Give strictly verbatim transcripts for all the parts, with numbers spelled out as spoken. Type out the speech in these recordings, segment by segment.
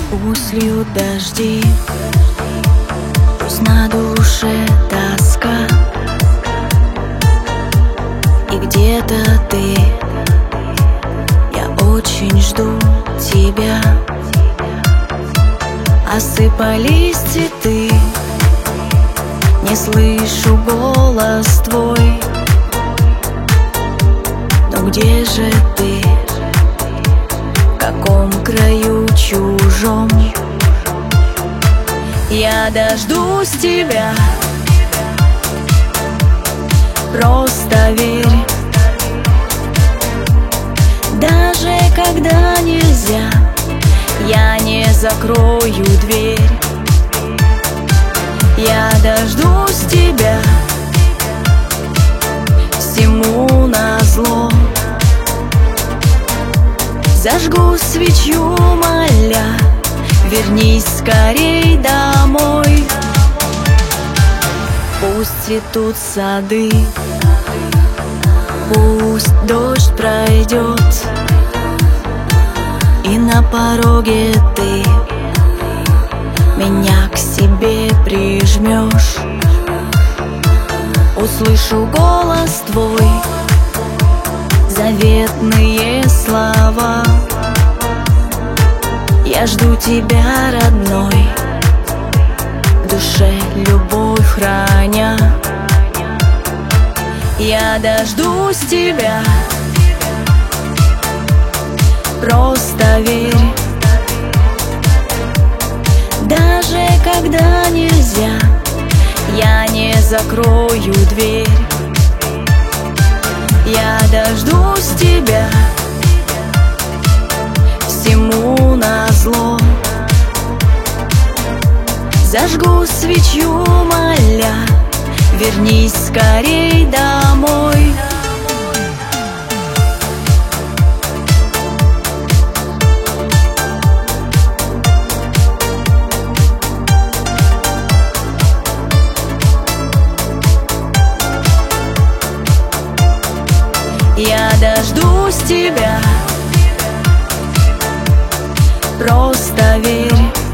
Пусть льют дожди, пусть на душе тоска, и где-то ты, я очень жду тебя. Осыпались цветы, не слышу голос твой. Но где же ты, в каком краю чужом? Я дождусь тебя, просто верь. Даже когда нельзя, я не закрою дверь. Я дождусь тебя, всему назло. Зажгу свечу, моля, вернись скорей домой. Пусть цветут сады, пусть дождь пройдет, и на пороге ты меня к себе прижмешь. Услышу голос твой, заветные слова. Я жду тебя, родной, в душе любовь храня. Я дождусь тебя, просто верь. Даже когда нельзя, я не закрою дверь. Я дождусь тебя, всему назло. Зажгу свечу, моля, вернись скорей домой. Я дождусь тебя, просто верь.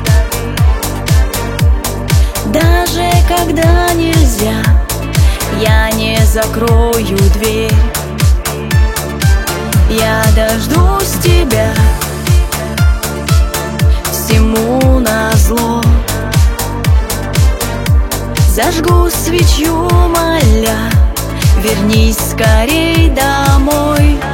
Даже когда нельзя, я не закрою дверь. Я дождусь тебя, всему назло. Зажгу свечу, моля, вернись скорей домой.